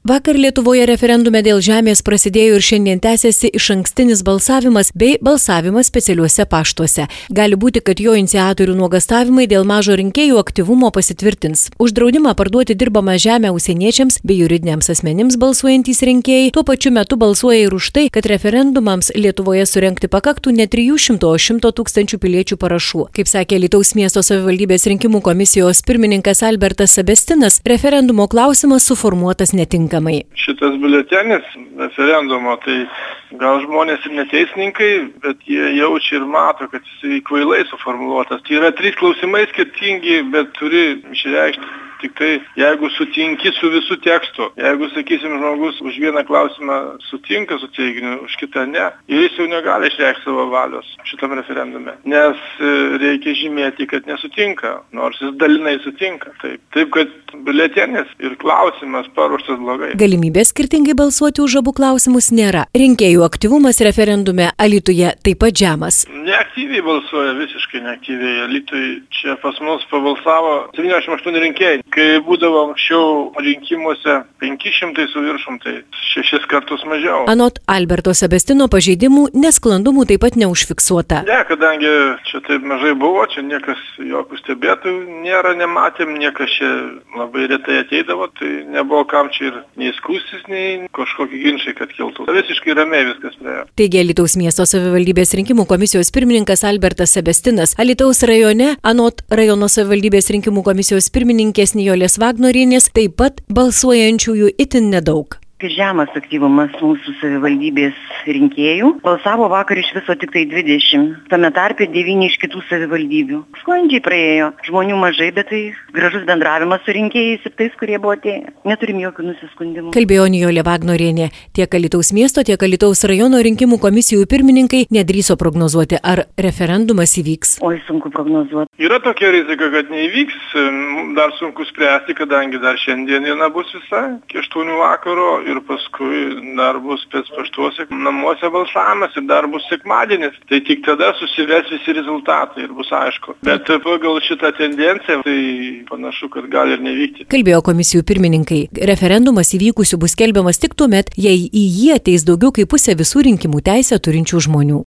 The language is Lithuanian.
Vakar Lietuvoje referendume dėl žemės prasidėjo ir šiandien tęsiasi išankstinis balsavimas bei balsavimas specialiuose paštuose. Gali būti, kad jo iniciatorių nuogastavimai dėl mažo rinkėjų aktyvumo pasitvirtins. Už draudimą parduoti dirbamą žemę užsieniečiams bei juridiniams asmenims balsuojantys rinkėjai tuo pačiu metu balsuoja ir už tai, kad referendumams Lietuvoje surengti pakaktų ne 300, o 100 tūkstančių piliečių parašų. Kaip sakė Alytaus miesto savivaldybės rinkimų komisijos pirmininkas Albertas Sebestinas, referendumo klausimas suformuotas netinkamai. Šitas biuletenis referendumo, tai gal žmonės ir neteisininkai, bet jie jaučia ir mato, kad jis kvailai suformuluotas. Tai yra 3 klausimai skirtingi, bet turi išreikšti tik tai, jeigu sutinki su visų tekstu. Jeigu, sakysim, žmogus už vieną klausimą sutinka su teiginiu, už kitą ne, ir jis jau negali išreikšti savo valios šitam referendume. Nes reikia žymėti, kad nesutinka, nors jis dalinai sutinka. Taip kad biuletenis ir klausimas paruoštas blogai. Galimybės skirtingai balsuoti už abu klausimus nėra. Rinkėjų aktyvumas referendume Alytuje taip pat žemas. Neaktyviai balsuoja, visiškai neaktyviai. Alytui čia pas mus pabalsavo 78 rinkėjai. Kai būdavo anksčiau rinkimuose 500 su viršum, tai 6 kartus mažiau. Anot Alberto Sebestino pažeidimų, nesklandumų taip pat neužfiksuota. Ne, kadangi čia taip mažai buvo, čia niekas jokių stebėtojų nėra, nematėm, niekas čia labai retai ateidavo, tai nebuvo kam čia ir nei skųstis, nei kažkokie ginčai, kad kiltų. Visiškai ramiai viskas praėjo. Taigi Alytaus miesto savivaldybės rinkimų komisijos pirmininkas Albertas Sebestinas. Alytaus rajone, anot rajono savivaldybės rinkimų komisijos pirmininkės Nijolės Vagnorienės, taip pat balsuojančiųjų itin nedaug. Žemas aktyvumas mūsų savivaldybės rinkėjų. Balsavo vakar iš viso tik tai 20, tame tarpe 9 iš kitų savivaldybių. Sklandžiai praėjo, žmonių mažai, bet tai gražus bendravimas su rinkėjais ir tais, kurie buvo atėję. Neturim jokių nusiskundimų. Kalbėjo Nijolė Vagnorienė. Tiek Alytaus miesto, tiek Alytaus rajono rinkimų komisijų pirmininkai nedrįso prognozuoti, ar referendumas įvyks. Oi, sunku prognozuoti. Yra tokia rizika, kad neįvyks, dar sunku spręsti, kadangi dar šiandien diena bus visa, iki 8 vakaro. Ir paskui dar bus paštuose namuose balsavimas ir dar bus sekmadienis. Tai tik tada susives visi rezultatai ir bus aišku. Bet pagal šitą tendenciją tai panašu, kad gali ir nevykti. Kalbėjo komisijų pirmininkai. Referendumas įvykusių bus skelbiamas tik tuomet, jei į jį ateis daugiau kaip pusė visų rinkimų teisę turinčių žmonių.